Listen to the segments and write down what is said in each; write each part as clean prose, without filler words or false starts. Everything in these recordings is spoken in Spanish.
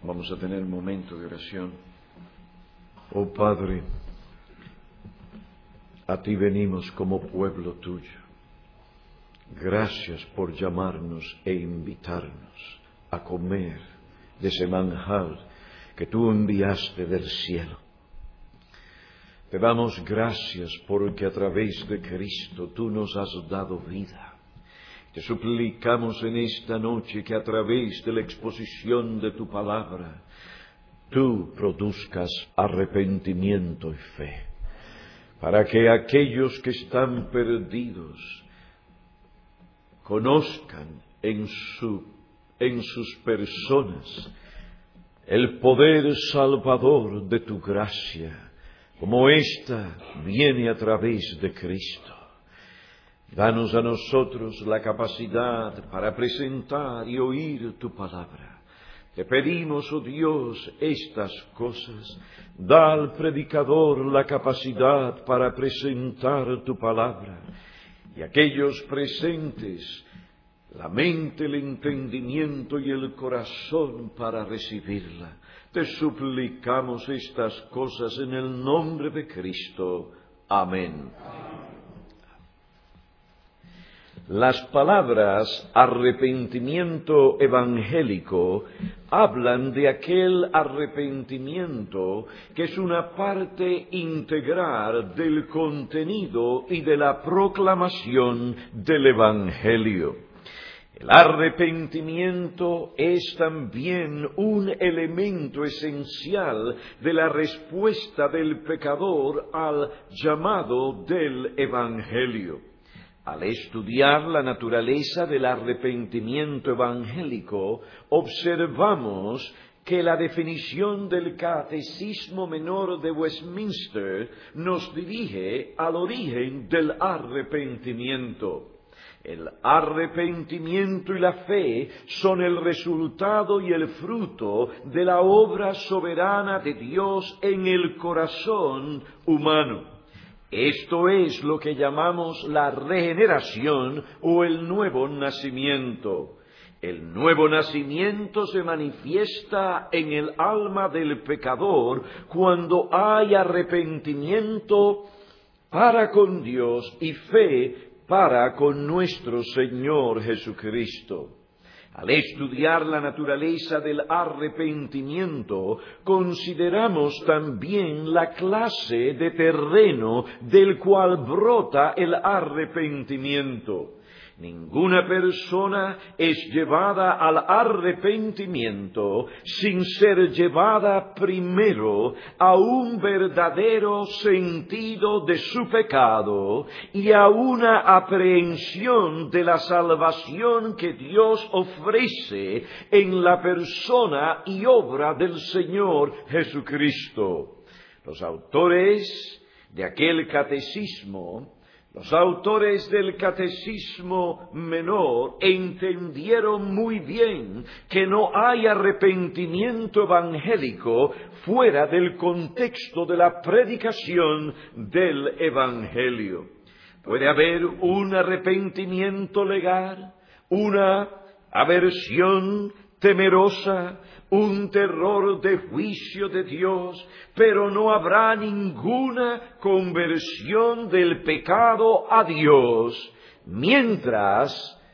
Vamos a tener un momento de oración. Oh Padre, a ti venimos como pueblo tuyo. Gracias por llamarnos e invitarnos a comer de ese manjar que tú enviaste del cielo. Te damos gracias porque a través de Cristo tú nos has dado vida. Te suplicamos en esta noche que a través de la exposición de tu palabra, tú produzcas arrepentimiento y fe, para que aquellos que están perdidos conozcan en sus personas el poder salvador de tu gracia, como ésta viene a través de Cristo. Danos a nosotros la capacidad para presentar y oír tu palabra. Te pedimos, oh Dios, estas cosas. Da al predicador la capacidad para presentar tu palabra. Y aquellos presentes, la mente, el entendimiento y el corazón para recibirla. Te suplicamos estas cosas en el nombre de Cristo. Amén. Las palabras arrepentimiento evangélico hablan de aquel arrepentimiento que es una parte integral del contenido y de la proclamación del Evangelio. El arrepentimiento es también un elemento esencial de la respuesta del pecador al llamado del Evangelio. Al estudiar la naturaleza del arrepentimiento evangélico, observamos que la definición del Catecismo Menor de Westminster nos dirige al origen del arrepentimiento. El arrepentimiento y la fe son el resultado y el fruto de la obra soberana de Dios en el corazón humano. Esto es lo que llamamos la regeneración o el nuevo nacimiento. El nuevo nacimiento se manifiesta en el alma del pecador cuando hay arrepentimiento para con Dios y fe para con nuestro Señor Jesucristo. Al estudiar la naturaleza del arrepentimiento, consideramos también la clase de terreno del cual brota el arrepentimiento. Ninguna persona es llevada al arrepentimiento sin ser llevada primero a un verdadero sentido de su pecado y a una aprehensión de la salvación que Dios ofrece en la persona y obra del Señor Jesucristo. Los autores de aquel catecismo, los autores del Catecismo Menor entendieron muy bien que no hay arrepentimiento evangélico fuera del contexto de la predicación del Evangelio. Puede haber un arrepentimiento legal, una aversión temerosa, un terror de juicio de Dios, pero no habrá ninguna conversión del pecado a Dios mientras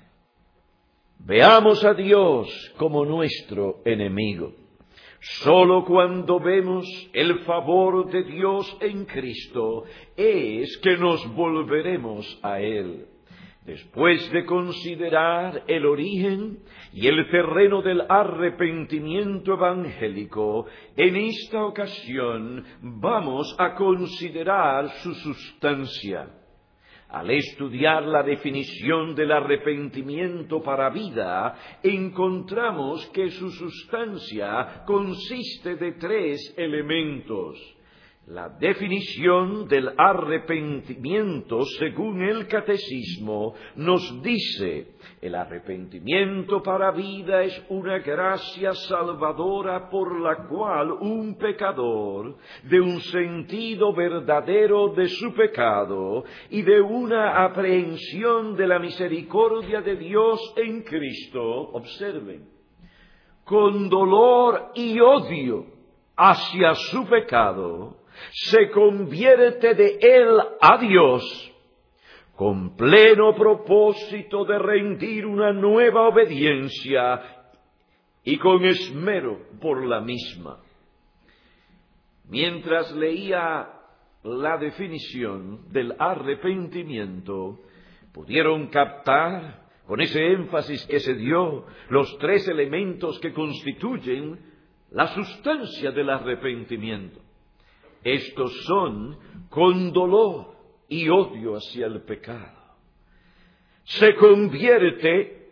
veamos a Dios como nuestro enemigo. Solo cuando vemos el favor de Dios en Cristo es que nos volveremos a Él. Después de considerar el origen y el terreno del arrepentimiento evangélico, en esta ocasión vamos a considerar su sustancia. Al estudiar la definición del arrepentimiento para vida, encontramos que su sustancia consiste de 3 elementos. La definición del arrepentimiento, según el Catecismo, nos dice: el arrepentimiento para vida es una gracia salvadora por la cual un pecador, de un sentido verdadero de su pecado y de una aprehensión de la misericordia de Dios en Cristo, observen, con dolor y odio hacia su pecado, se convierte de él a Dios, con pleno propósito de rendir una nueva obediencia y con esmero por la misma. Mientras leía la definición del arrepentimiento, pudieron captar, con ese énfasis que se dio, los tres elementos que constituyen la sustancia del arrepentimiento. Estos son con dolor y odio hacia el pecado. Se convierte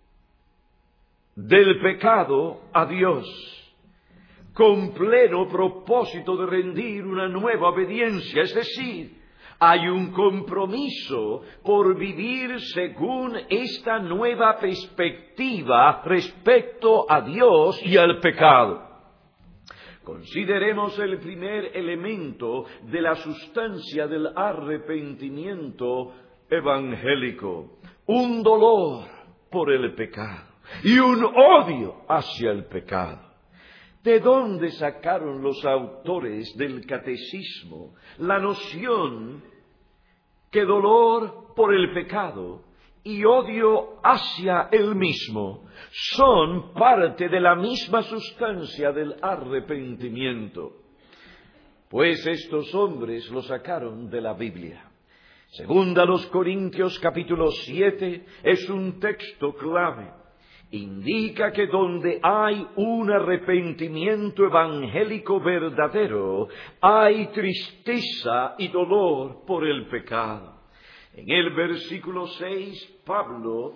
del pecado a Dios, con pleno propósito de rendir una nueva obediencia, es decir, hay un compromiso por vivir según esta nueva perspectiva respecto a Dios y al pecado. Consideremos el primer elemento de la sustancia del arrepentimiento evangélico: un dolor por el pecado y un odio hacia el pecado. ¿De dónde sacaron los autores del catecismo la noción que dolor por el pecado y odio hacia él mismo son parte de la misma sustancia del arrepentimiento? Pues estos hombres lo sacaron de la Biblia. Segunda los Corintios capítulo 7 es un texto clave. Indica que donde hay un arrepentimiento evangélico verdadero, hay tristeza y dolor por el pecado. En el versículo 6, Pablo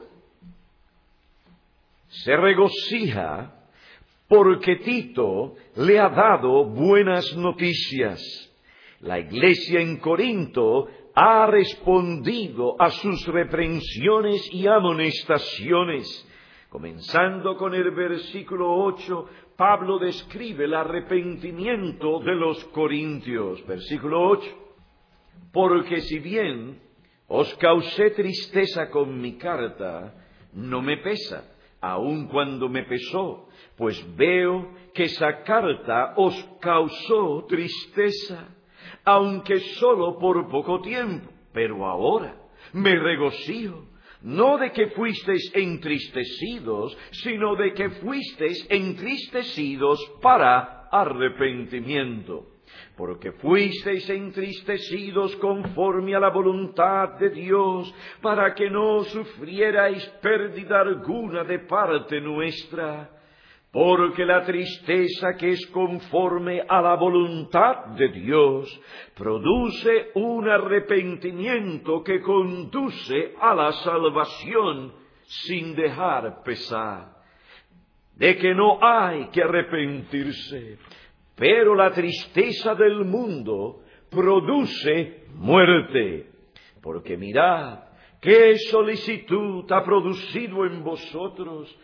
se regocija porque Tito le ha dado buenas noticias. La iglesia en Corinto ha respondido a sus reprensiones y amonestaciones. Comenzando con el versículo 8, Pablo describe el arrepentimiento de los corintios. Versículo 8. Porque si bien os causé tristeza con mi carta, no me pesa, aun cuando me pesó, pues veo que esa carta os causó tristeza, aunque solo por poco tiempo, pero ahora me regocijo, no de que fuisteis entristecidos, sino de que fuisteis entristecidos para arrepentimiento. Porque fuisteis entristecidos conforme a la voluntad de Dios, para que no sufrierais pérdida alguna de parte nuestra. Porque la tristeza que es conforme a la voluntad de Dios produce un arrepentimiento que conduce a la salvación sin dejar pesar. De que no hay que arrepentirse, pero la tristeza del mundo produce muerte. Porque mirad qué solicitud ha producido en vosotros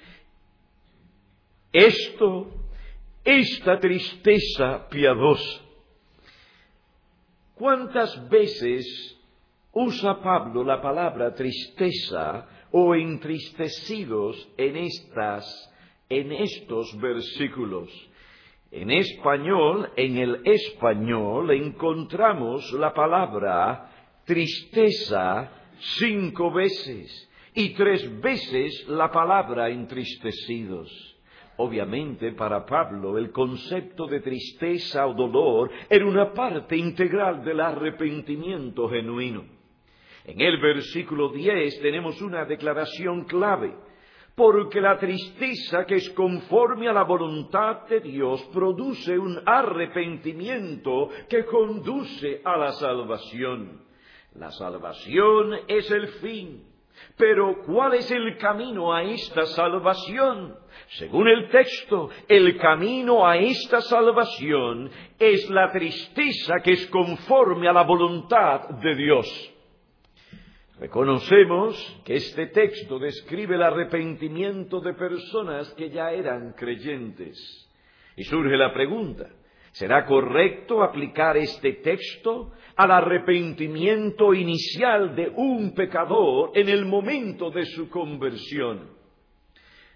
esta tristeza piadosa. ¿Cuántas veces usa Pablo la palabra tristeza o entristecidos en estos versículos? En el español encontramos la palabra tristeza 5 veces y 3 veces la palabra entristecidos. Obviamente, para Pablo, el concepto de tristeza o dolor era una parte integral del arrepentimiento genuino. En el versículo 10 tenemos una declaración clave. Porque la tristeza que es conforme a la voluntad de Dios produce un arrepentimiento que conduce a la salvación. La salvación es el fin. Pero ¿cuál es el camino a esta salvación? Según el texto, el camino a esta salvación es la tristeza que es conforme a la voluntad de Dios. Reconocemos que este texto describe el arrepentimiento de personas que ya eran creyentes. Y surge la pregunta, ¿será correcto aplicar este texto al arrepentimiento inicial de un pecador en el momento de su conversión?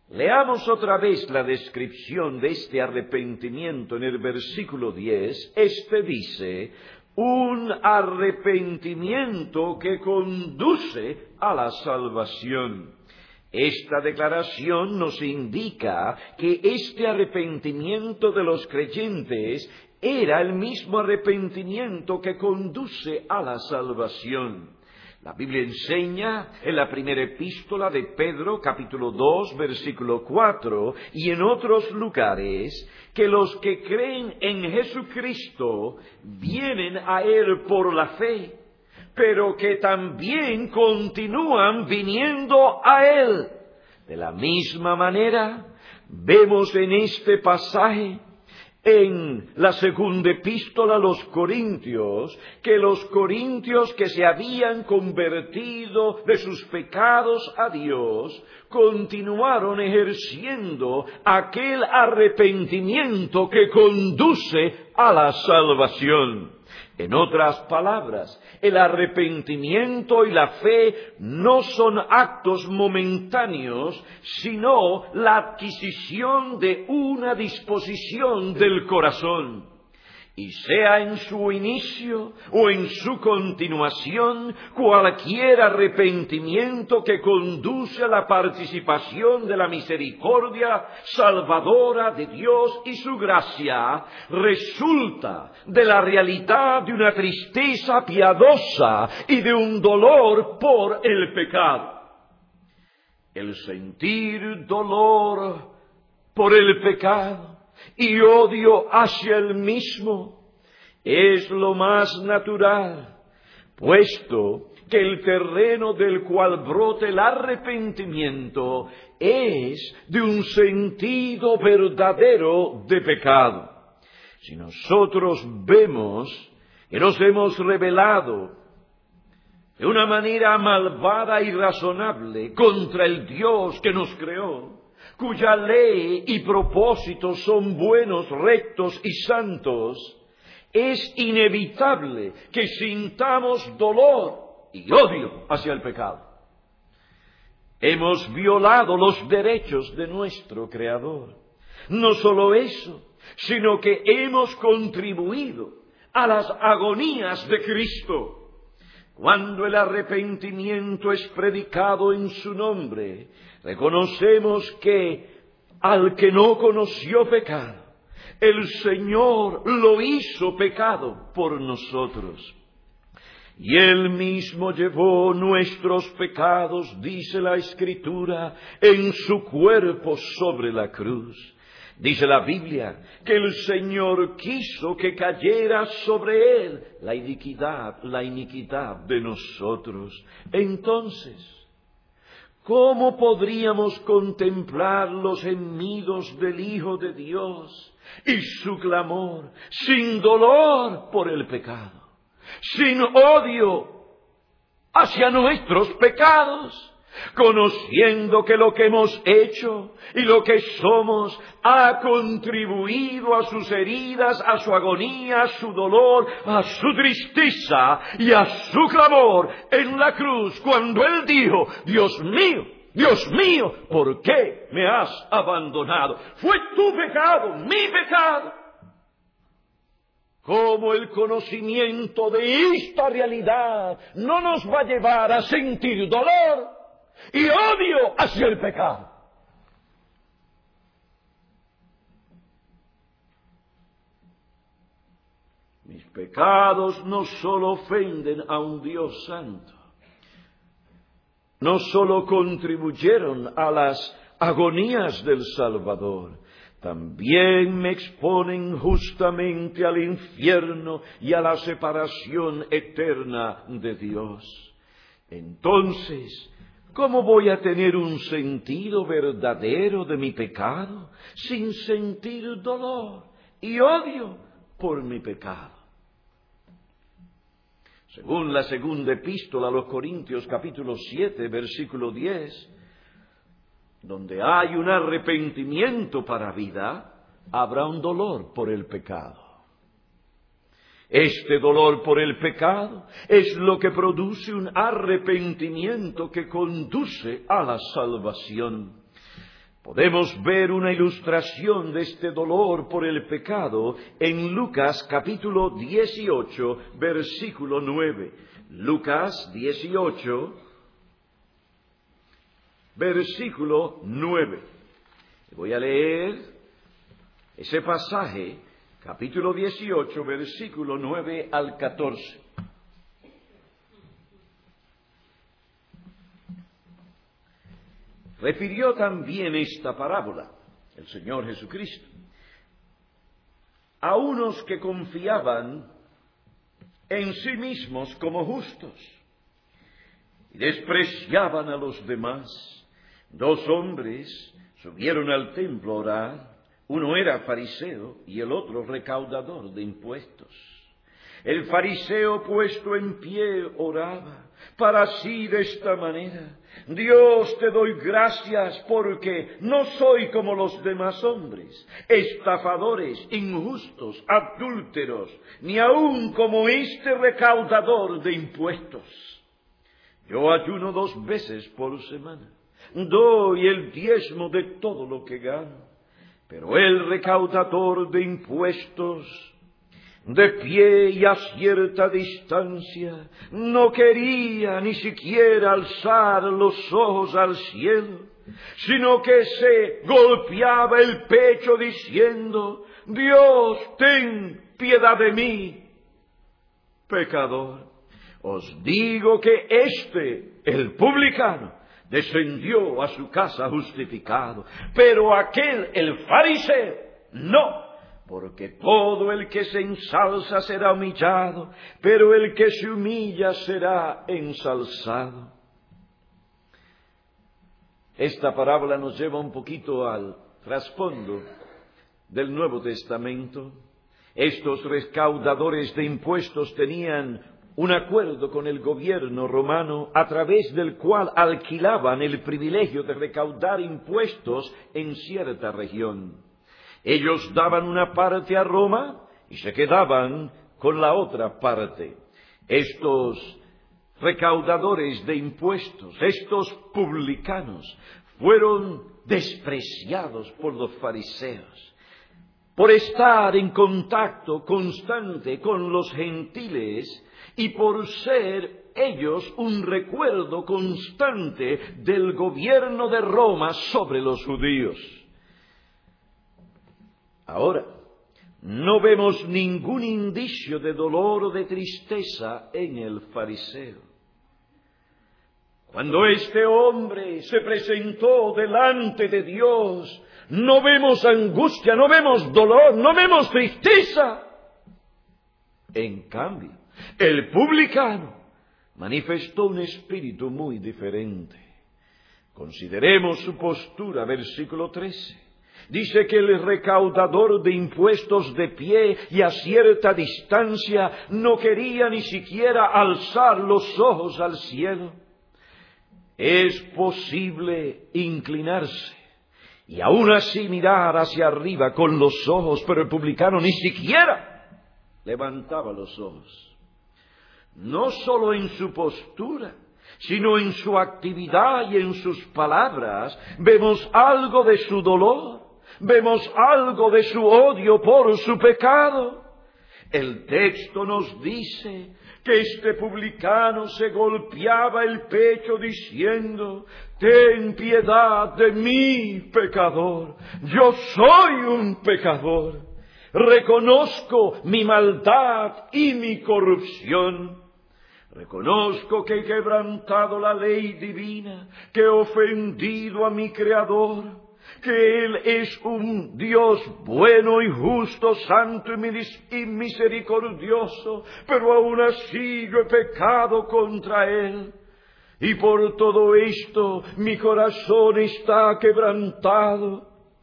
Leamos otra vez la descripción de este arrepentimiento en el versículo 10. Este dice: un arrepentimiento que conduce a la salvación. Esta declaración nos indica que este arrepentimiento de los creyentes era el mismo arrepentimiento que conduce a la salvación. La Biblia enseña en la primera epístola de Pedro, capítulo 2, versículo 4, y en otros lugares, que los que creen en Jesucristo vienen a Él por la fe, pero que también continúan viniendo a Él. De la misma manera, vemos en este pasaje, en la segunda epístola a los Corintios, que los corintios que se habían convertido de sus pecados a Dios, continuaron ejerciendo aquel arrepentimiento que conduce a la salvación. En otras palabras, el arrepentimiento y la fe no son actos momentáneos, sino la adquisición de una disposición del corazón. Y sea en su inicio o en su continuación, cualquier arrepentimiento que conduce a la participación de la misericordia salvadora de Dios y su gracia, resulta de la realidad de una tristeza piadosa y de un dolor por el pecado. El sentir dolor por el pecado y odio hacia el mismo es lo más natural, puesto que el terreno del cual brota el arrepentimiento es de un sentido verdadero de pecado. Si nosotros vemos que nos hemos rebelado de una manera malvada y razonable contra el Dios que nos creó, cuya ley y propósitos son buenos, rectos y santos, es inevitable que sintamos dolor y odio hacia el pecado. Hemos violado los derechos de nuestro Creador. No solo eso, sino que hemos contribuido a las agonías de Cristo. Cuando el arrepentimiento es predicado en su nombre, reconocemos que al que no conoció pecado, el Señor lo hizo pecado por nosotros. Y Él mismo llevó nuestros pecados, dice la Escritura, en su cuerpo sobre la cruz. Dice la Biblia que el Señor quiso que cayera sobre Él la iniquidad de nosotros. Entonces, ¿cómo podríamos contemplar los gemidos del Hijo de Dios y su clamor sin dolor por el pecado, sin odio hacia nuestros pecados, conociendo que lo que hemos hecho y lo que somos ha contribuido a sus heridas, a su agonía, a su dolor, a su tristeza y a su clamor en la cruz, cuando Él dijo: Dios mío, ¿por qué me has abandonado? Fue tu pecado, mi pecado. ¿Cómo el conocimiento de esta realidad no nos va a llevar a sentir dolor y odio hacia el pecado? Mis pecados no solo ofenden a un Dios santo, no solo contribuyeron a las agonías del Salvador, también me exponen justamente al infierno y a la separación eterna de Dios. Entonces, ¿cómo voy a tener un sentido verdadero de mi pecado sin sentir dolor y odio por mi pecado? Según la segunda epístola a los Corintios, capítulo 7, versículo 10, donde hay un arrepentimiento para vida, habrá un dolor por el pecado. Este dolor por el pecado es lo que produce un arrepentimiento que conduce a la salvación. Podemos ver una ilustración de este dolor por el pecado en Lucas capítulo 18, versículo 9. Lucas 18, versículo 9. Voy a leer ese pasaje, capítulo 18, versículo 9 al 14. Refirió también esta parábola, el Señor Jesucristo, a unos que confiaban en sí mismos como justos y despreciaban a los demás. 2 hombres subieron al templo a orar, uno era fariseo y el otro recaudador de impuestos. El fariseo, puesto en pie, oraba para sí de esta manera: Dios, te doy gracias porque no soy como los demás hombres, estafadores, injustos, adúlteros, ni aun como este recaudador de impuestos. Yo ayuno 2 veces por semana, doy el diezmo de todo lo que gano. Pero el recaudador de impuestos, de pie y a cierta distancia, no quería ni siquiera alzar los ojos al cielo, sino que se golpeaba el pecho diciendo: Dios, ten piedad de mí, pecador. Os digo que el publicano, descendió a su casa justificado, pero aquel, el fariseo, no. Porque todo el que se ensalza será humillado, pero el que se humilla será ensalzado. Esta parábola nos lleva un poquito al trasfondo del Nuevo Testamento. Estos recaudadores de impuestos tenían un acuerdo con el gobierno romano a través del cual alquilaban el privilegio de recaudar impuestos en cierta región. Ellos daban una parte a Roma y se quedaban con la otra parte. Estos recaudadores de impuestos, estos publicanos, fueron despreciados por los fariseos por estar en contacto constante con los gentiles y por ser ellos un recuerdo constante del gobierno de Roma sobre los judíos. Ahora, no vemos ningún indicio de dolor o de tristeza en el fariseo. Cuando este hombre se presentó delante de Dios, no vemos angustia, no vemos dolor, no vemos tristeza. En cambio, el publicano manifestó un espíritu muy diferente. Consideremos su postura, versículo 13. Dice que el recaudador de impuestos, de pie y a cierta distancia, no quería ni siquiera alzar los ojos al cielo. Es posible inclinarse y aún así mirar hacia arriba con los ojos, pero el publicano ni siquiera levantaba los ojos. No solo en su postura, sino en su actividad y en sus palabras, vemos algo de su dolor. Vemos algo de su odio por su pecado. El texto nos dice que este publicano se golpeaba el pecho diciendo: ten piedad de mí, pecador. Yo soy un pecador. Reconozco mi maldad y mi corrupción. Reconozco que he quebrantado la ley divina, que he ofendido a mi Creador, que Él es un Dios bueno y justo, santo y misericordioso, pero aún así yo he pecado contra Él. Y por todo esto mi corazón está quebrantado.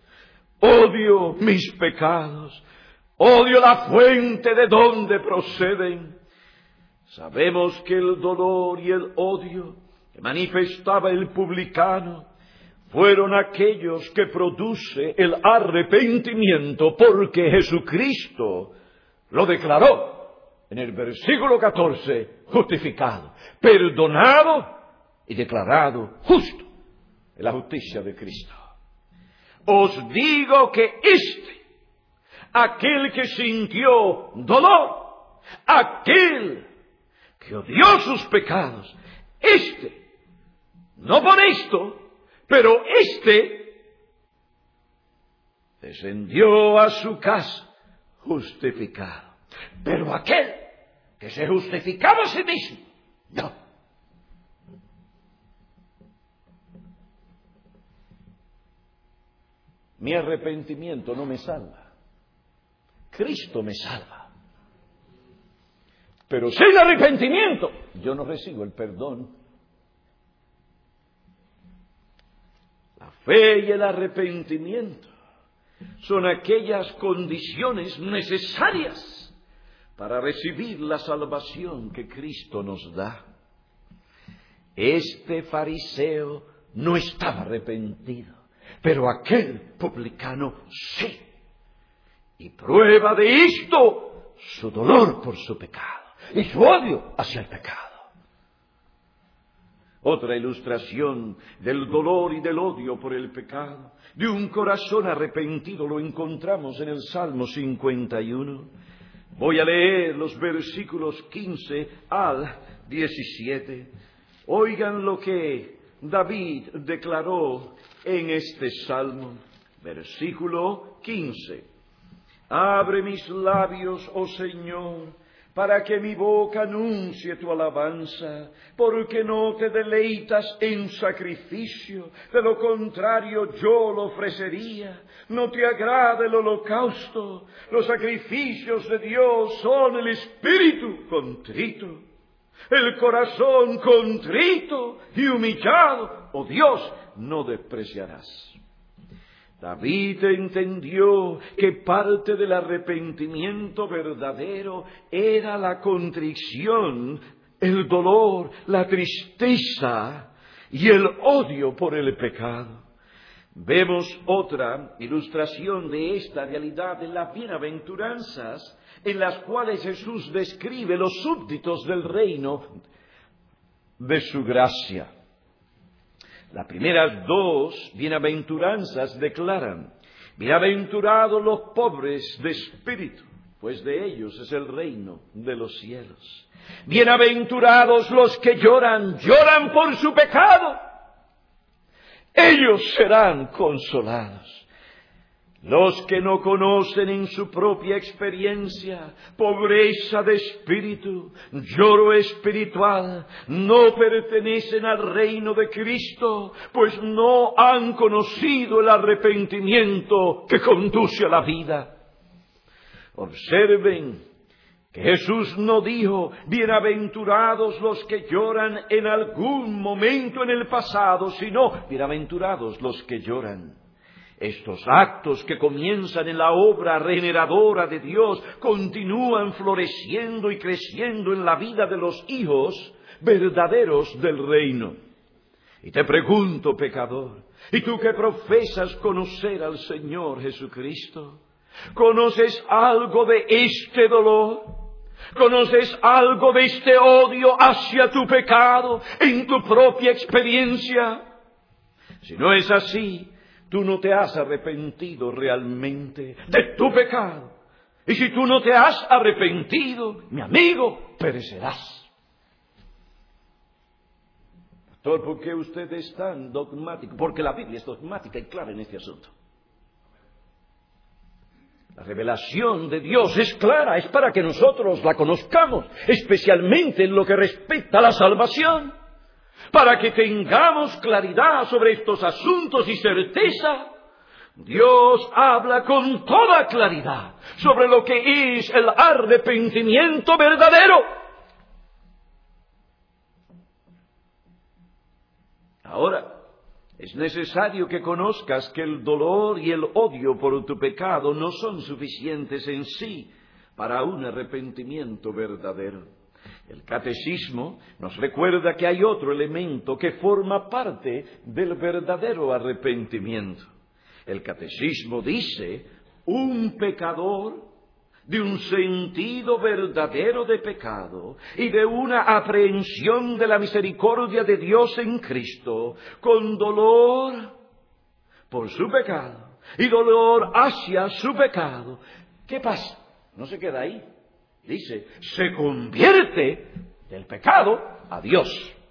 Odio mis pecados, odio la fuente de donde proceden. Sabemos que el dolor y el odio que manifestaba el publicano fueron aquellos que produce el arrepentimiento, porque Jesucristo lo declaró en el versículo 14, justificado, perdonado y declarado justo en la justicia de Cristo. Os digo que aquel que sintió dolor, aquel que odió sus pecados, no por esto, pero descendió a su casa justificado. Pero aquel que se justificaba a sí mismo, no. Mi arrepentimiento no me salva. Cristo me salva. Pero sin arrepentimiento, yo no recibo el perdón. La fe y el arrepentimiento son aquellas condiciones necesarias para recibir la salvación que Cristo nos da. Este fariseo no estaba arrepentido, pero aquel publicano sí. Y prueba de esto su dolor por su pecado y su odio hacia el pecado. Otra ilustración del dolor y del odio por el pecado, de un corazón arrepentido, lo encontramos en el Salmo 51. Voy a leer los versículos 15 al 17. Oigan lo que David declaró en este salmo. Versículo 15. Abre mis labios, oh Señor, para que mi boca anuncie tu alabanza, porque no te deleitas en sacrificio, de lo contrario yo lo ofrecería. No te agrada el holocausto, los sacrificios de Dios son el espíritu contrito, el corazón contrito y humillado, oh Dios, no despreciarás. David entendió que parte del arrepentimiento verdadero era la contrición, el dolor, la tristeza y el odio por el pecado. Vemos otra ilustración de esta realidad en las bienaventuranzas, en las cuales Jesús describe los súbditos del reino de su gracia. Las primeras dos bienaventuranzas declaran: bienaventurados los pobres de espíritu, pues de ellos es el reino de los cielos. Bienaventurados los que lloran por su pecado, ellos serán consolados. Los que no conocen en su propia experiencia pobreza de espíritu, lloro espiritual, no pertenecen al reino de Cristo, pues no han conocido el arrepentimiento que conduce a la vida. Observen que Jesús no dijo: bienaventurados los que lloran en algún momento en el pasado, sino bienaventurados los que lloran. Estos actos que comienzan en la obra regeneradora de Dios continúan floreciendo y creciendo en la vida de los hijos verdaderos del reino. Y te pregunto, pecador, ¿y tú que profesas conocer al Señor Jesucristo? ¿Conoces algo de este dolor? ¿Conoces algo de este odio hacia tu pecado en tu propia experiencia? Si no es así, tú no te has arrepentido realmente de tu pecado. Y si tú no te has arrepentido, mi amigo, perecerás. Pastor, ¿por qué usted es tan dogmático? Porque la Biblia es dogmática y clara en este asunto. La revelación de Dios es clara, es para que nosotros la conozcamos, especialmente en lo que respecta a la salvación. Para que tengamos claridad sobre estos asuntos y certeza, Dios habla con toda claridad sobre lo que es el arrepentimiento verdadero. Ahora, es necesario que conozcas que el dolor y el odio por tu pecado no son suficientes en sí para un arrepentimiento verdadero. El catecismo nos recuerda que hay otro elemento que forma parte del verdadero arrepentimiento. El catecismo dice: un pecador de un sentido verdadero de pecado y de una aprehensión de la misericordia de Dios en Cristo, con dolor por su pecado y dolor hacia su pecado, ¿qué pasa? No se queda ahí. Dice, se convierte del pecado a Dios.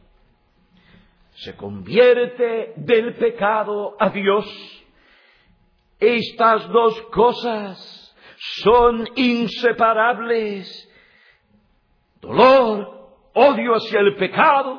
Se convierte del pecado a Dios. Estas dos cosas son inseparables. Dolor, odio hacia el pecado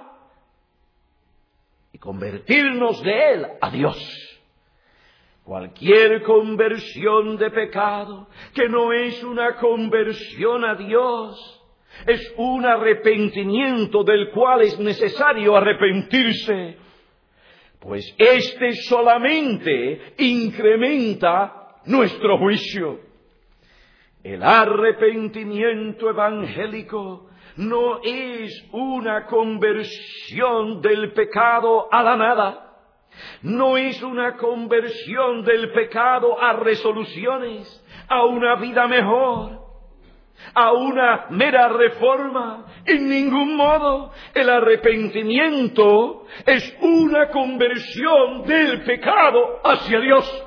y convertirnos de él a Dios. Cualquier conversión de pecado que no es una conversión a Dios, es un arrepentimiento del cual es necesario arrepentirse, pues éste solamente incrementa nuestro juicio. El arrepentimiento evangélico no es una conversión del pecado a la nada. No es una conversión del pecado a resoluciones, a una vida mejor, a una mera reforma. En ningún modo. El arrepentimiento es una conversión del pecado hacia Dios.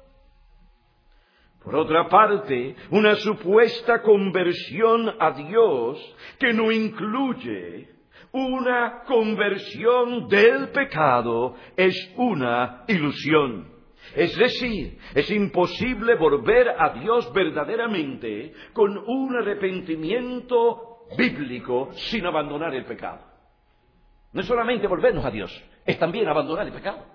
Por otra parte, una supuesta conversión a Dios que no incluye una conversión del pecado es una ilusión. Es decir, es imposible volver a Dios verdaderamente con un arrepentimiento bíblico sin abandonar el pecado. No es solamente volvernos a Dios, es también abandonar el pecado.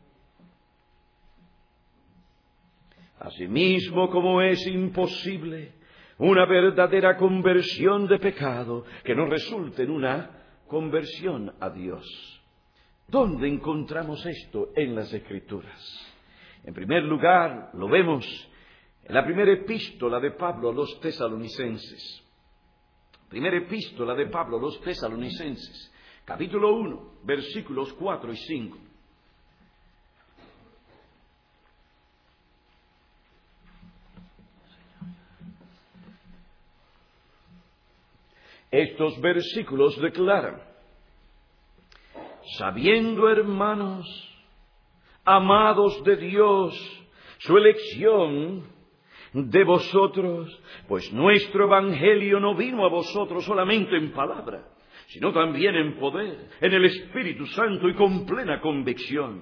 Asimismo, como es imposible una verdadera conversión de pecado que no resulte en una conversión a Dios. ¿Dónde encontramos esto en las Escrituras? En primer lugar, lo vemos en la primera epístola de Pablo a los tesalonicenses. Primera epístola de Pablo a los tesalonicenses, capítulo 1, versículos 4 y 5. Estos versículos declaran: sabiendo, hermanos, amados de Dios, su elección de vosotros, pues nuestro evangelio no vino a vosotros solamente en palabra, sino también en poder, en el Espíritu Santo y con plena convicción.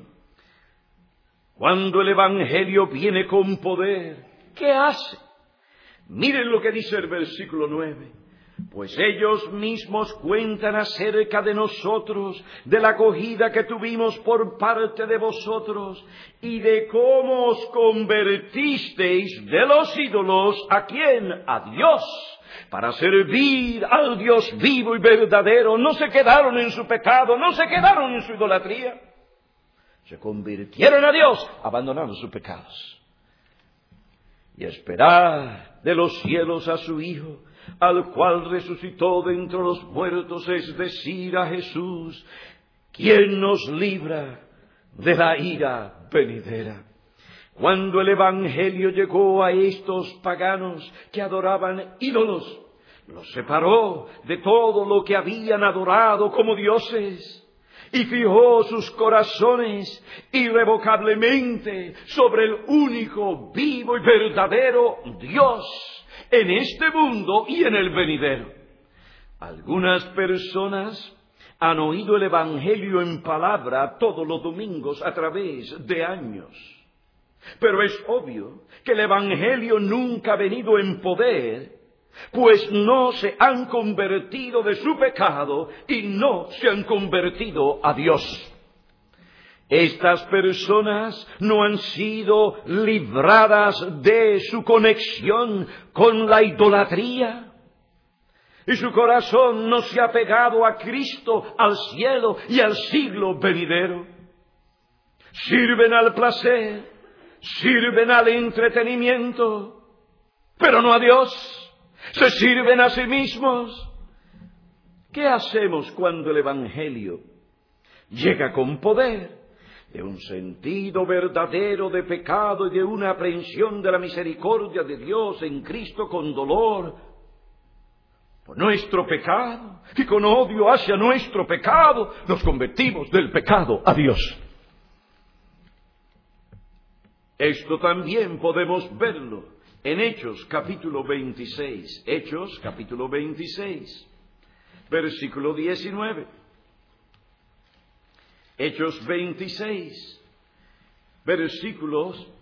Cuando el evangelio viene con poder, ¿qué hace? Miren lo que dice el versículo 9. Pues ellos mismos cuentan acerca de nosotros, de la acogida que tuvimos por parte de vosotros, y de cómo os convertisteis de los ídolos, ¿a quién? A Dios, para servir al Dios vivo y verdadero. No se quedaron en su pecado, no se quedaron en su idolatría. Se convirtieron a Dios, abandonando sus pecados. Y esperar de los cielos a su Hijo, al cual resucitó de entre los muertos, es decir, a Jesús, quien nos libra de la ira venidera. Cuando el evangelio llegó a estos paganos que adoraban ídolos, los separó de todo lo que habían adorado como dioses y fijó sus corazones irrevocablemente sobre el único, vivo y verdadero Dios en este mundo y en el venidero. Algunas personas han oído el evangelio en palabra todos los domingos a través de años. Pero es obvio que el evangelio nunca ha venido en poder, pues no se han convertido de su pecado y no se han convertido a Dios. Estas personas no han sido libradas de su conexión con la idolatría, y su corazón no se ha pegado a Cristo, al cielo y al siglo venidero. Sirven al placer, sirven al entretenimiento, pero no a Dios. Se sirven a sí mismos. ¿Qué hacemos cuando el evangelio llega con poder, de un sentido verdadero de pecado y de una aprehensión de la misericordia de Dios en Cristo con dolor por nuestro pecado y con odio hacia nuestro pecado? Nos convertimos del pecado a Dios. Esto también podemos verlo en Hechos capítulo 26. Hechos capítulo 26, versículo 19. Hechos 26, versículos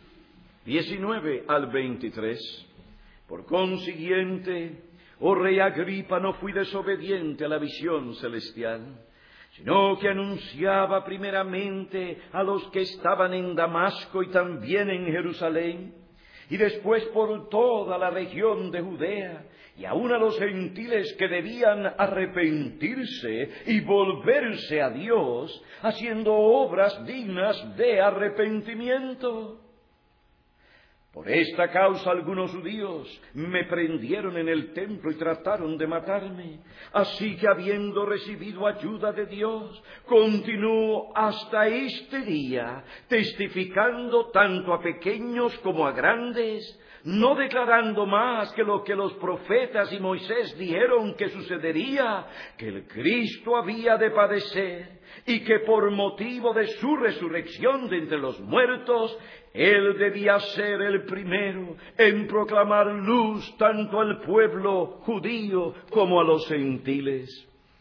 19 al 23. Por consiguiente, oh rey Agripa, no fui desobediente a la visión celestial, sino que anunciaba primeramente a los que estaban en Damasco y también en Jerusalén, y después por toda la región de Judea, y aun a los gentiles que debían arrepentirse y volverse a Dios, haciendo obras dignas de arrepentimiento. Por esta causa algunos judíos me prendieron en el templo y trataron de matarme. Así que habiendo recibido ayuda de Dios, continúo hasta este día, testificando tanto a pequeños como a grandes, no declarando más que lo que los profetas y Moisés dijeron que sucedería, que el Cristo había de padecer, y que por motivo de su resurrección de entre los muertos, Él debía ser el primero en proclamar luz tanto al pueblo judío como a los gentiles.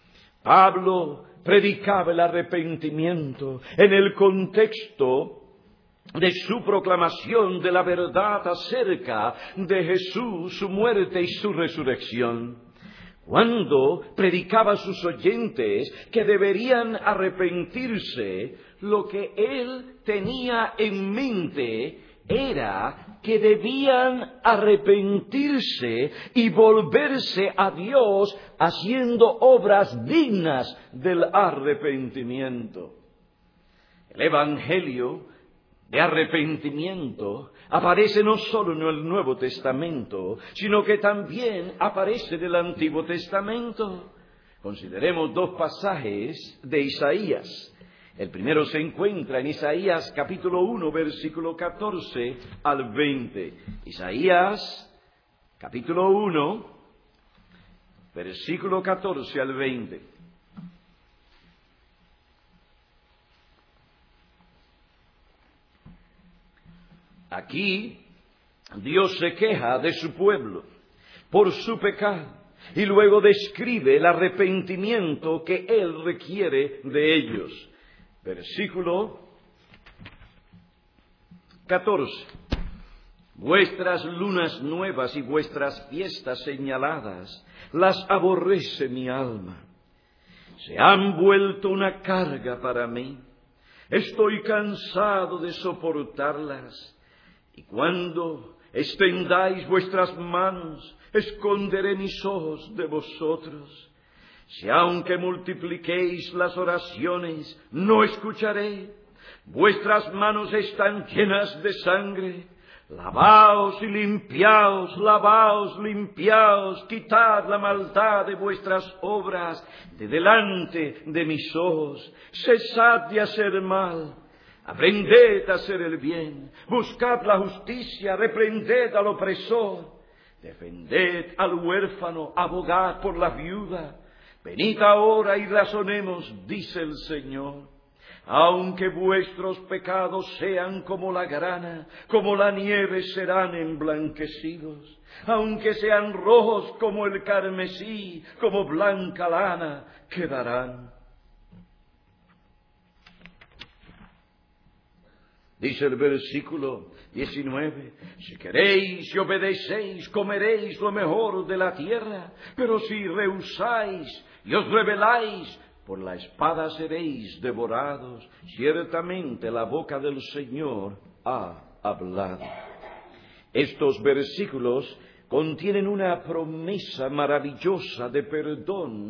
Pablo predicaba el arrepentimiento en el contexto de su proclamación de la verdad acerca de Jesús, su muerte y su resurrección. Cuando predicaba a sus oyentes que deberían arrepentirse, lo que él tenía en mente era que debían arrepentirse y volverse a Dios haciendo obras dignas del arrepentimiento. El Evangelio de arrepentimiento aparece no solo en el Nuevo Testamento, sino que también aparece en el Antiguo Testamento. Consideremos dos pasajes de Isaías. El primero se encuentra en Isaías capítulo 1, versículo 14 al 20. Isaías capítulo 1, versículo 14 al 20. Aquí Dios se queja de su pueblo por su pecado y luego describe el arrepentimiento que Él requiere de ellos. Versículo 14. Vuestras lunas nuevas y vuestras fiestas señaladas las aborrece mi alma. Se han vuelto una carga para mí. Estoy cansado de soportarlas. Y cuando extendáis vuestras manos, esconderé mis ojos de vosotros. Si aunque multipliquéis las oraciones, no escucharé. Vuestras manos están llenas de sangre. Lavaos y limpiaos, quitad la maldad de vuestras obras de delante de mis ojos. Cesad de hacer mal. Aprended a hacer el bien, buscad la justicia, reprended al opresor, defended al huérfano, abogad por la viuda. Venid ahora y razonemos, dice el Señor. Aunque vuestros pecados sean como la grana, como la nieve serán emblanquecidos. Aunque sean rojos como el carmesí, como blanca lana quedarán. Dice el versículo 19, si queréis y obedecéis, comeréis lo mejor de la tierra, pero si rehusáis y os rebeláis, por la espada seréis devorados. Ciertamente la boca del Señor ha hablado. Estos versículos contienen una promesa maravillosa de perdón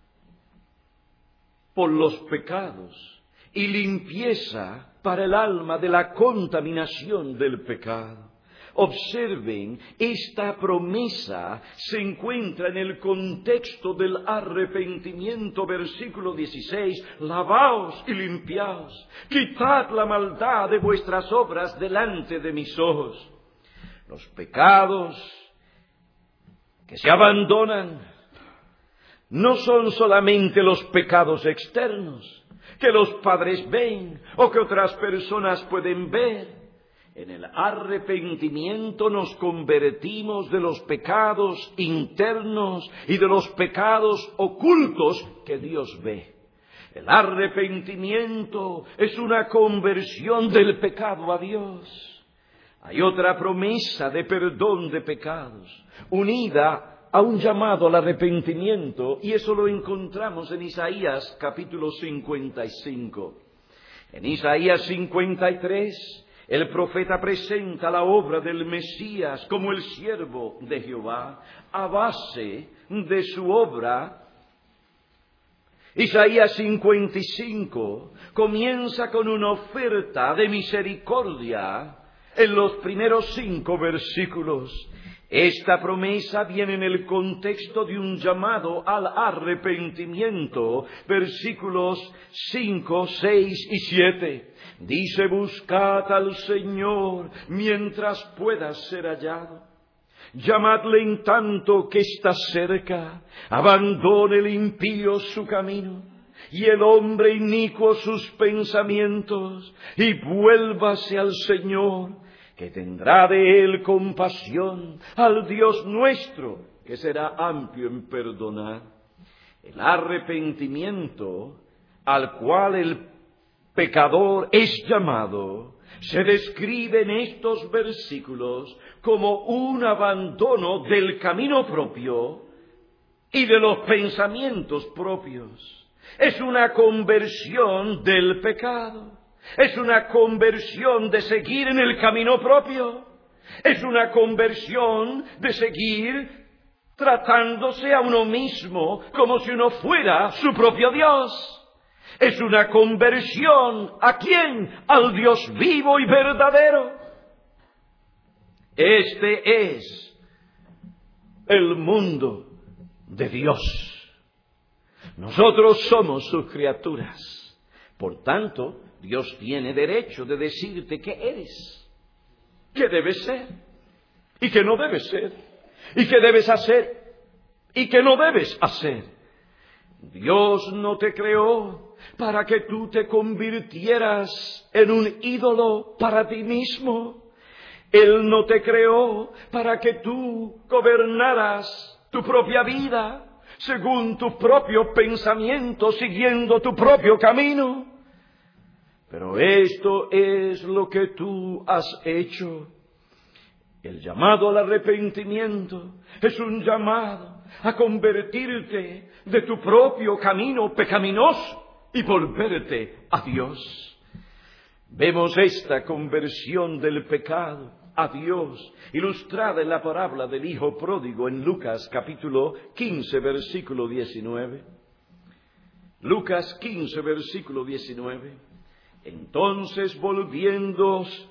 por los pecados y limpieza para el alma de la contaminación del pecado. Observen, esta promesa se encuentra en el contexto del arrepentimiento, versículo 16, lavaos y limpiaos, quitad la maldad de vuestras obras delante de mis ojos. Los pecados que se abandonan no son solamente los pecados externos, que los padres ven o que otras personas pueden ver. En el arrepentimiento nos convertimos de los pecados internos y de los pecados ocultos que Dios ve. El arrepentimiento es una conversión del pecado a Dios. Hay otra promesa de perdón de pecados, unida a un llamado al arrepentimiento, y eso lo encontramos en Isaías capítulo 55. En Isaías 53, el profeta presenta la obra del Mesías como el siervo de Jehová a base de su obra. Isaías 55 comienza con una oferta de misericordia en los primeros 5 versículos. Esta promesa viene en el contexto de un llamado al arrepentimiento, versículos 5, 6 y 7. Dice: buscad al Señor mientras pueda ser hallado. Llamadle en tanto que está cerca. Abandone el impío su camino y el hombre inicuo sus pensamientos, y vuélvase al Señor, que tendrá de él compasión, al Dios nuestro, que será amplio en perdonar. El arrepentimiento al cual el pecador es llamado se describe en estos versículos como un abandono del camino propio y de los pensamientos propios. Es una conversión del pecado. Es una conversión de seguir en el camino propio. Es una conversión de seguir tratándose a uno mismo como si uno fuera su propio Dios. Es una conversión ¿a quién? Al Dios vivo y verdadero. Este es el mundo de Dios. Nosotros somos sus criaturas. Por tanto, Dios tiene derecho de decirte qué eres, qué debes ser y qué no debes ser, y qué debes hacer y qué no debes hacer. Dios no te creó para que tú te convirtieras en un ídolo para ti mismo. Él no te creó para que tú gobernaras tu propia vida según tus propios pensamientos, siguiendo tu propio camino. Pero esto es lo que tú has hecho. El llamado al arrepentimiento es un llamado a convertirte de tu propio camino pecaminoso y volverte a Dios. Vemos esta conversión del pecado a Dios ilustrada en la parábola del hijo pródigo en Lucas capítulo 15 versículo 19. Lucas 15 versículo 19. Entonces volviéndose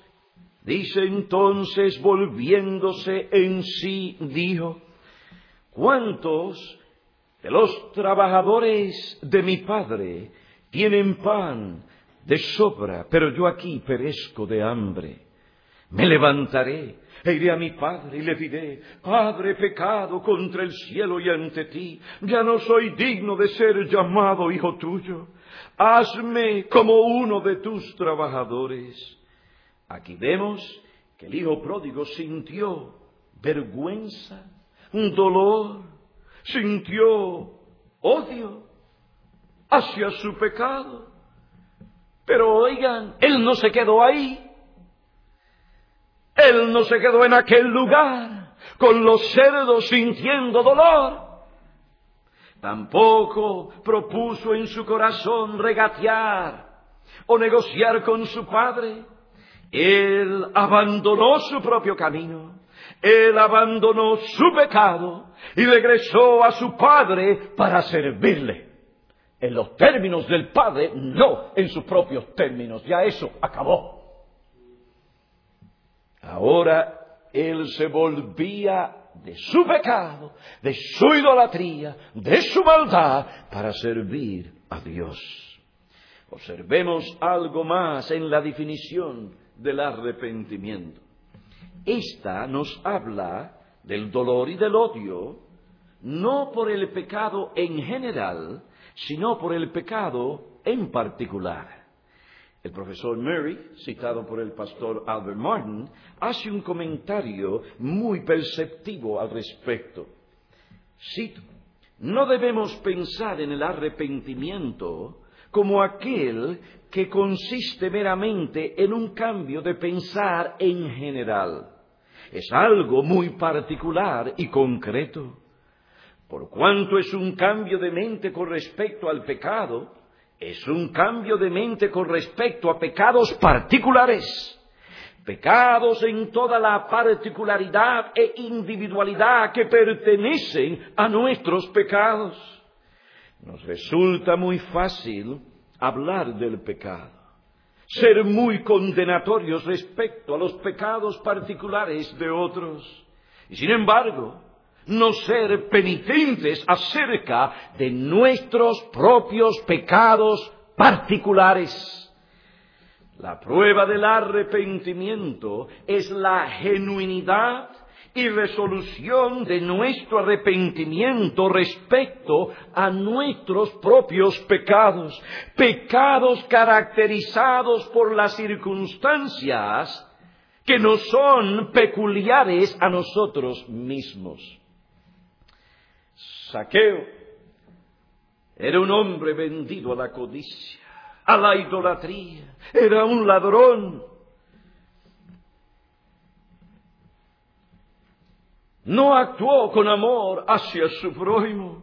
en sí, dijo: ¿cuántos de los trabajadores de mi padre tienen pan de sobra, pero yo aquí perezco de hambre? Me levantaré e iré a mi padre y le diré: Padre, he pecado contra el cielo y ante ti, ya no soy digno de ser llamado hijo tuyo. Hazme como uno de tus trabajadores. Aquí vemos que el hijo pródigo sintió vergüenza, un dolor, sintió odio hacia su pecado. Pero oigan, él no se quedó ahí. Él no se quedó en aquel lugar con los cerdos sintiendo dolor. Tampoco propuso en su corazón regatear o negociar con su padre. Él abandonó su propio camino. Él abandonó su pecado y regresó a su padre para servirle. En los términos del padre, no en sus propios términos. Ya eso acabó. Ahora él se volvía de su pecado, de su idolatría, de su maldad, para servir a Dios. Observemos algo más en la definición del arrepentimiento. Esta nos habla del dolor y del odio, no por el pecado en general, sino por el pecado en particular. El profesor Murray, citado por el pastor Albert Martin, hace un comentario muy perceptivo al respecto. Cito: no debemos pensar en el arrepentimiento como aquel que consiste meramente en un cambio de pensar en general. Es algo muy particular y concreto. Por cuanto es un cambio de mente con respecto al pecado, es un cambio de mente con respecto a pecados particulares. Pecados en toda la particularidad e individualidad que pertenecen a nuestros pecados. Nos resulta muy fácil hablar del pecado, ser muy condenatorios respecto a los pecados particulares de otros, y sin embargo, no ser penitentes acerca de nuestros propios pecados particulares. La prueba del arrepentimiento es la genuinidad y resolución de nuestro arrepentimiento respecto a nuestros propios pecados, pecados caracterizados por las circunstancias que nos son peculiares a nosotros mismos. Zaqueo era un hombre vendido a la codicia, a la idolatría, era un ladrón. No actuó con amor hacia su prójimo.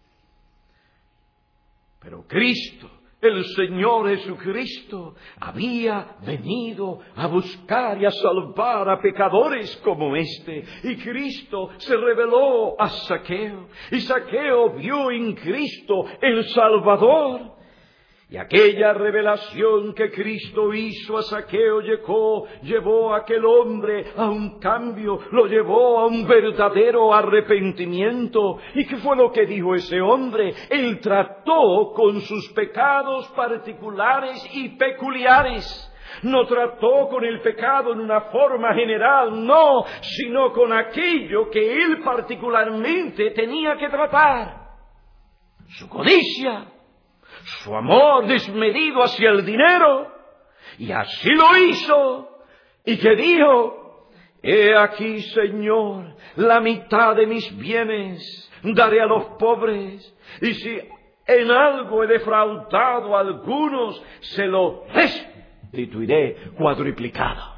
Pero Cristo, el Señor Jesucristo, había venido a buscar y a salvar a pecadores como este. Y Cristo se reveló a Zaqueo. Y Zaqueo vio en Cristo el Salvador. Y aquella revelación que Cristo hizo a Zaqueo llevó a aquel hombre a un cambio, lo llevó a un verdadero arrepentimiento. ¿Y qué fue lo que dijo ese hombre? Él trató con sus pecados particulares y peculiares. No trató con el pecado en una forma general, no, sino con aquello que él particularmente tenía que tratar. Su codicia, su amor desmedido hacia el dinero, y así lo hizo. ¿Y qué dijo? He aquí, Señor, la mitad de mis bienes daré a los pobres, y si en algo he defraudado a algunos, se lo restituiré cuadruplicado.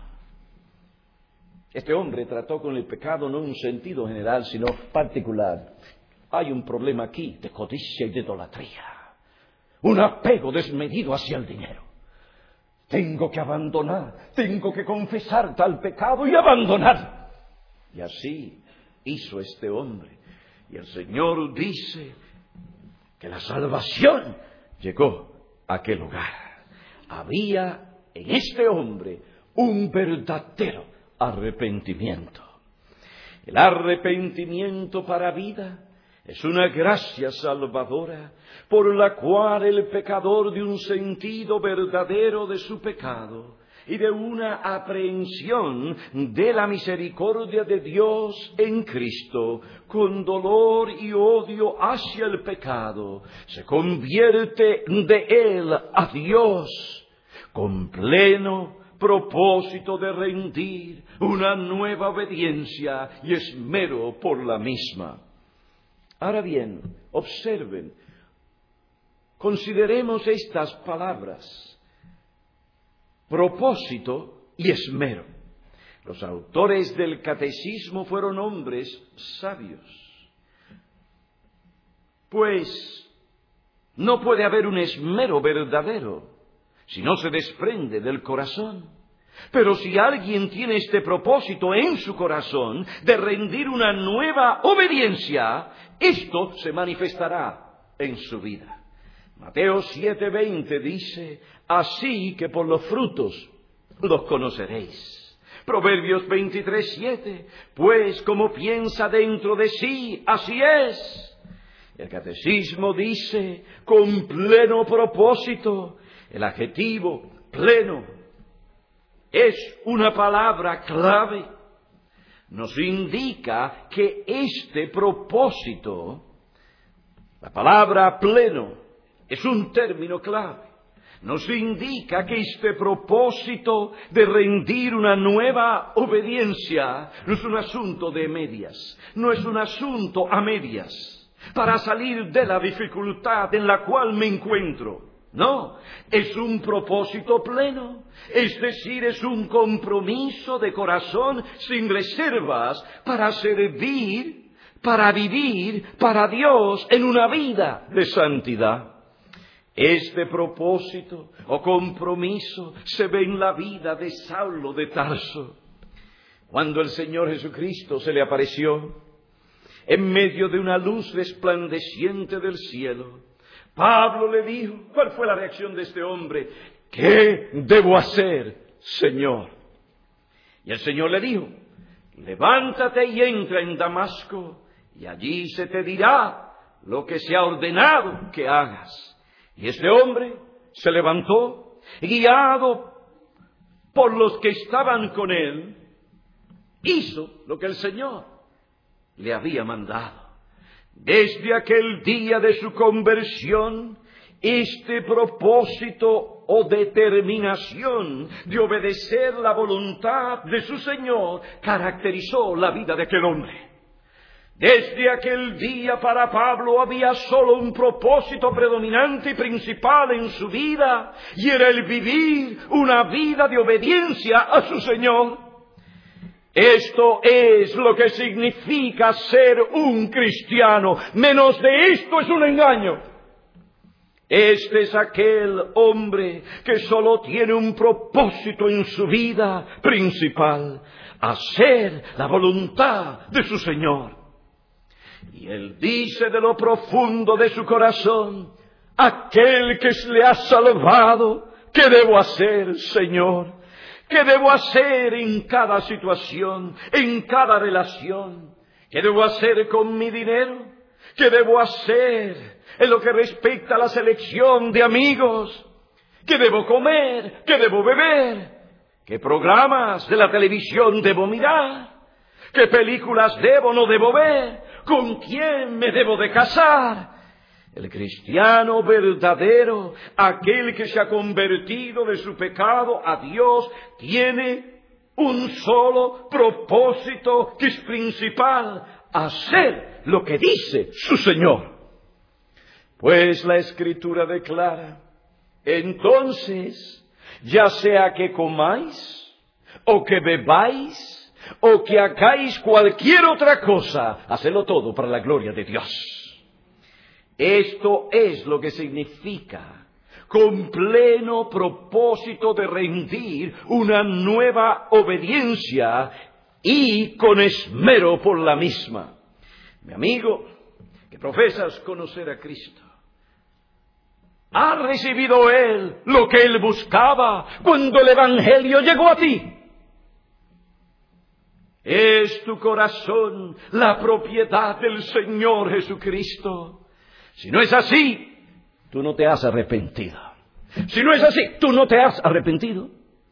Este hombre trató con el pecado no en un sentido general, sino particular. Hay un problema aquí de codicia y de idolatría. Un apego desmedido hacia el dinero. Tengo que abandonar, tengo que confesar tal pecado y abandonar. Y así hizo este hombre. Y el Señor dice que la salvación llegó a aquel lugar. Había en este hombre un verdadero arrepentimiento. El arrepentimiento para vida es una gracia salvadora por la cual el pecador de un sentido verdadero de su pecado y de una aprehensión de la misericordia de Dios en Cristo, con dolor y odio hacia el pecado, se convierte de él a Dios con pleno propósito de rendir una nueva obediencia y esmero por la misma. Ahora bien, observen, consideremos estas palabras: propósito y esmero. Los autores del catecismo fueron hombres sabios, pues no puede haber un esmero verdadero si no se desprende del corazón. Pero si alguien tiene este propósito en su corazón de rendir una nueva obediencia, esto se manifestará en su vida. Mateo 7:20 dice: así que por los frutos los conoceréis. Proverbios 23:7, pues como piensa dentro de sí, así es. El catecismo dice, con pleno propósito. El adjetivo pleno es una palabra clave. Nos indica que este propósito, la palabra pleno, es un término clave. nos indica que este propósito de rendir una nueva obediencia no es un asunto de medias, no es un asunto a medias, para salir de la dificultad en la cual me encuentro. No, es un propósito pleno, es decir, es un compromiso de corazón sin reservas para servir, para vivir para Dios en una vida de santidad. Este propósito o compromiso se ve en la vida de Saulo de Tarso. Cuando el Señor Jesucristo se le apareció en medio de una luz resplandeciente del cielo, Pablo le dijo, ¿cuál fue la reacción de este hombre? ¿Qué debo hacer, Señor? Y el Señor le dijo, levántate y entra en Damasco, y allí se te dirá lo que se ha ordenado que hagas. Y este hombre se levantó, guiado por los que estaban con él, hizo lo que el Señor le había mandado. Desde aquel día de su conversión, este propósito o determinación de obedecer la voluntad de su Señor caracterizó la vida de aquel hombre. Desde aquel día para Pablo había solo un propósito predominante y principal en su vida, y era el vivir una vida de obediencia a su Señor. Esto es lo que significa ser un cristiano. Menos de esto es un engaño. Este es aquel hombre que solo tiene un propósito en su vida principal: hacer la voluntad de su Señor. Y él dice de lo profundo de su corazón: aquel que le ha salvado, ¿qué debo hacer, Señor? ¿Qué debo hacer en cada situación, en cada relación? ¿Qué debo hacer con mi dinero? ¿Qué debo hacer en lo que respecta a la selección de amigos? ¿Qué debo comer? ¿Qué debo beber? ¿Qué programas de la televisión debo mirar? ¿Qué películas debo o no debo ver? ¿Con quién me debo de casar? El cristiano verdadero, aquel que se ha convertido de su pecado a Dios, tiene un solo propósito que es principal: hacer lo que dice su Señor. Pues la Escritura declara: entonces, ya sea que comáis, o que bebáis, o que hagáis cualquier otra cosa, hacedlo todo para la gloria de Dios. Esto es lo que significa con pleno propósito de rendir una nueva obediencia y con esmero por la misma. Mi amigo, que profesas conocer a Cristo, ¿ha recibido él lo que él buscaba cuando el Evangelio llegó a ti? ¿Es tu corazón la propiedad del Señor Jesucristo? Si no es así, tú no te has arrepentido. Si no es así, tú no te has arrepentido.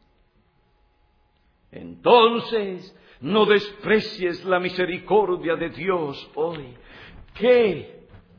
Entonces, no desprecies la misericordia de Dios hoy, que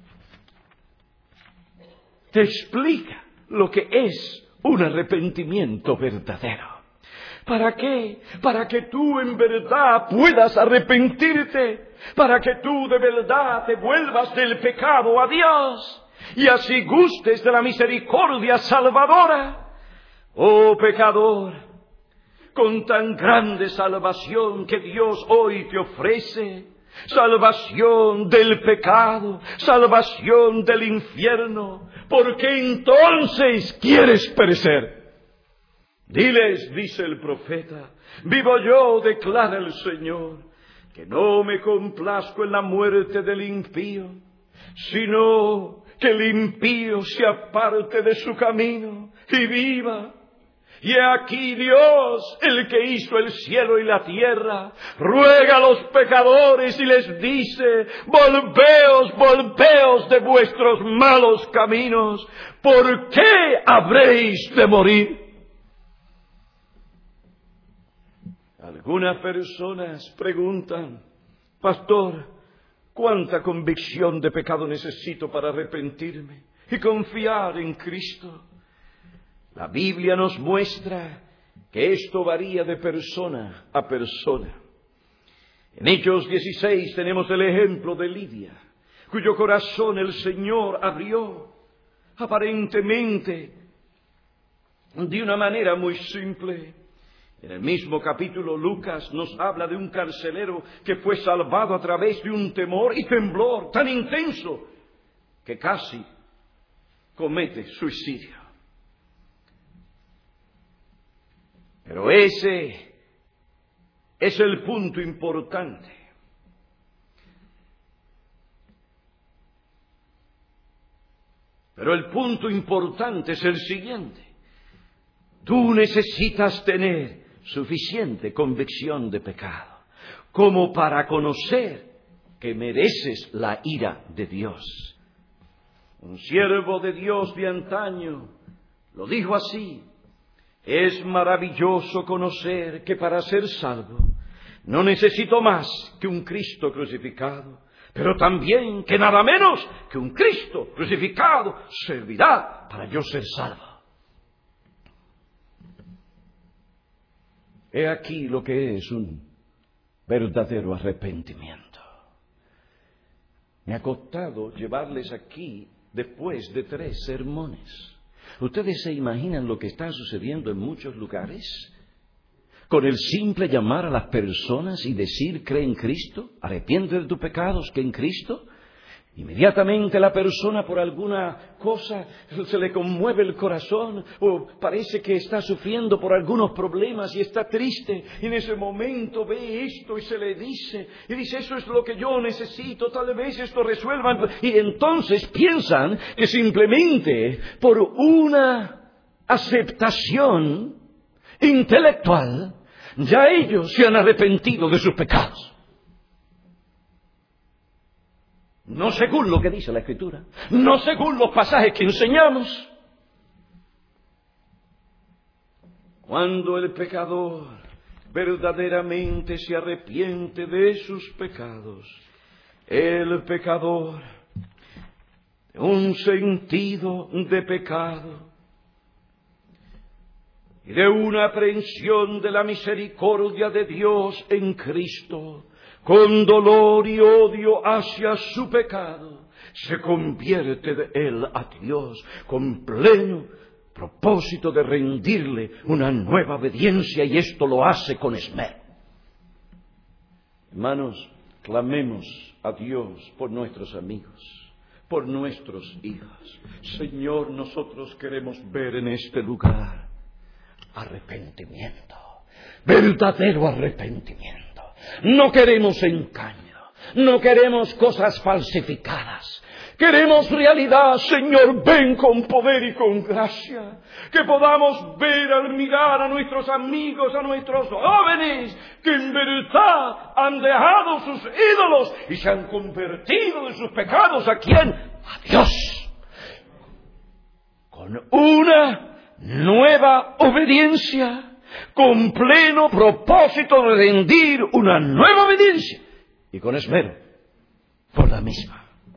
te explica lo que es un arrepentimiento verdadero. ¿Para qué? Para que tú en verdad puedas arrepentirte, para que tú de verdad te vuelvas del pecado a Dios y así gustes de la misericordia salvadora. Oh pecador, con tan grande salvación que Dios hoy te ofrece, salvación del pecado, salvación del infierno, ¿por qué entonces quieres perecer? Diles, dice el profeta: vivo yo, declara el Señor, que no me complazco en la muerte del impío, sino que el impío se aparte de su camino y viva. Y he aquí Dios, el que hizo el cielo y la tierra, ruega a los pecadores y les dice: volveos, volveos de vuestros malos caminos. ¿Por qué habréis de morir? Algunas personas preguntan: pastor, ¿cuánta convicción de pecado necesito para arrepentirme y confiar en Cristo? La Biblia nos muestra que esto varía de persona a persona. En Hechos 16 tenemos el ejemplo de Lidia, cuyo corazón el Señor abrió, aparentemente de una manera muy simple. En el mismo capítulo, Lucas nos habla de un carcelero que fue salvado a través de un temor y temblor tan intenso que casi comete suicidio. Pero ese es el punto importante. Pero el punto importante es el siguiente. Tú necesitas tener suficiente convicción de pecado como para conocer que mereces la ira de Dios. Un siervo de Dios de antaño lo dijo así: es maravilloso conocer que para ser salvo no necesito más que un Cristo crucificado, pero también que nada menos que un Cristo crucificado servirá para yo ser salvo. He aquí lo que es un verdadero arrepentimiento. Me ha costado llevarles aquí después de 3 sermones. ¿Ustedes se imaginan lo que está sucediendo en muchos lugares? Con el simple llamar a las personas y decir, cree en Cristo, arrepiente de tus pecados, que en Cristo, inmediatamente la persona por alguna cosa se le conmueve el corazón o parece que está sufriendo por algunos problemas y está triste. Y en ese momento ve esto y se le dice, eso es lo que yo necesito, tal vez esto resuelva. Y entonces piensan que simplemente por una aceptación intelectual ya ellos se han arrepentido de sus pecados. No según lo que dice la Escritura, no según los pasajes que enseñamos. Cuando el pecador verdaderamente se arrepiente de sus pecados, el pecador de un sentido de pecado y de una aprehensión de la misericordia de Dios en Cristo, con dolor y odio hacia su pecado, se convierte de él a Dios con pleno propósito de rendirle una nueva obediencia, y esto lo hace con esmero. Hermanos, clamemos a Dios por nuestros amigos, por nuestros hijos. Señor, nosotros queremos ver en este lugar arrepentimiento, verdadero arrepentimiento. No queremos engaño, no queremos cosas falsificadas. Queremos realidad. Señor, ven con poder y con gracia. Que podamos ver al mirar a nuestros amigos, a nuestros jóvenes, que en verdad han dejado sus ídolos y se han convertido de sus pecados. ¿A quién? A Dios. Con una nueva obediencia, con pleno propósito de rendir una nueva obediencia y con esmero por la misma.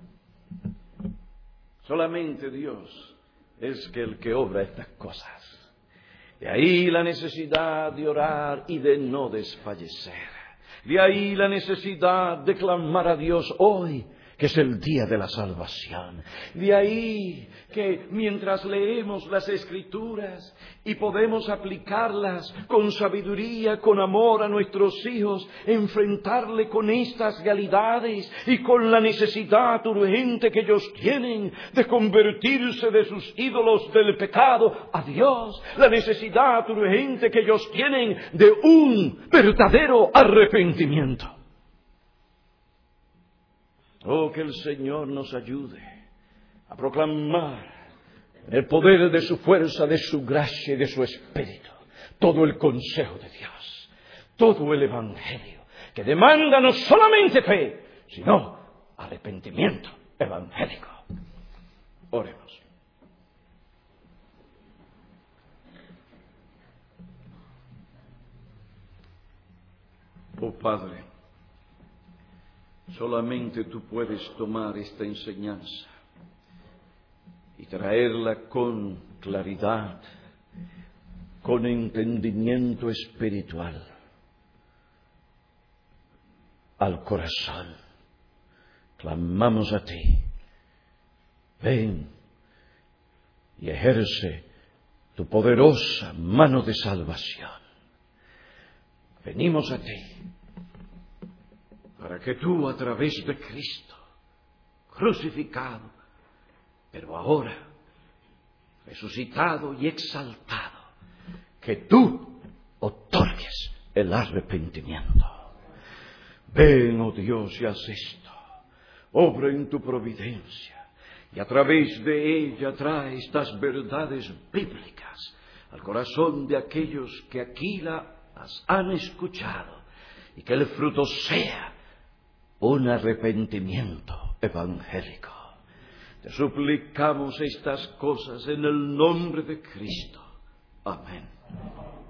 Solamente Dios es el que obra estas cosas. De ahí la necesidad de orar y de no desfallecer. De ahí la necesidad de clamar a Dios hoy, que es el día de la salvación. De ahí que mientras leemos las Escrituras y podemos aplicarlas con sabiduría, con amor a nuestros hijos, enfrentarle con estas realidades y con la necesidad urgente que ellos tienen de convertirse de sus ídolos del pecado a Dios, la necesidad urgente que ellos tienen de un verdadero arrepentimiento. Oh, que el Señor nos ayude a proclamar el poder de su fuerza, de su gracia y de su Espíritu, todo el consejo de Dios, todo el Evangelio, que demanda no solamente fe, sino arrepentimiento evangélico. Oremos. Oh Padre, solamente tú puedes tomar esta enseñanza y traerla con claridad con entendimiento espiritual al corazón. Clamamos a ti. Ven y ejerce tu poderosa mano de salvación. Venimos a ti para que tú, a través de Cristo, crucificado, pero ahora resucitado y exaltado, que tú otorgues el arrepentimiento. Ven, oh Dios, y haz esto. Obra en tu providencia, y a través de ella trae estas verdades bíblicas al corazón de aquellos que aquí las han escuchado, y que el fruto sea un arrepentimiento evangélico. Te suplicamos estas cosas en el nombre de Cristo. Amén.